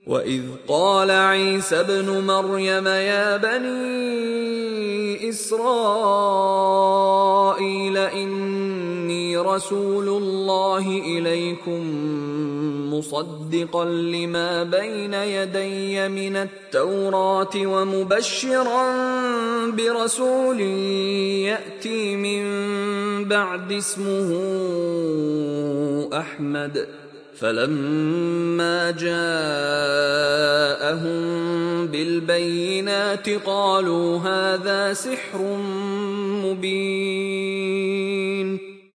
وإذ قال عيسى ابن مريم يا بني إسرائيل إني رسول الله إليكم مصدقا لما بين يدي من التوراة ومبشرا برسول يأتي من بعد اسمه أحمد فلما جاءهم بالبينات قالوا هذا سحر مبين